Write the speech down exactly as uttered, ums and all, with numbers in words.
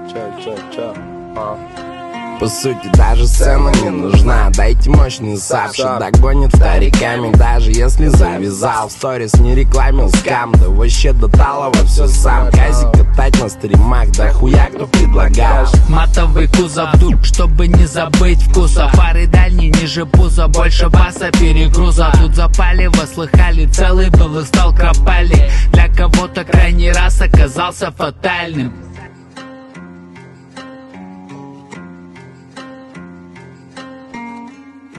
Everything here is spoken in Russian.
Чё, чё, чё? А. По сути, даже сцена не нужна. Дайте мощный сап, что догонит вториками. Даже если завязал, в сторис не рекламил скам. Да вообще до талого все сам. Казик катать на стримах, да хуя кто предлагал. Матовый кузов дух, чтобы не забыть вкуса. Фары дальние, ниже пуза, больше баса, перегруза. Тут запали, вы слыхали, целый был и стал кропали. Для кого-то крайний раз оказался фатальным.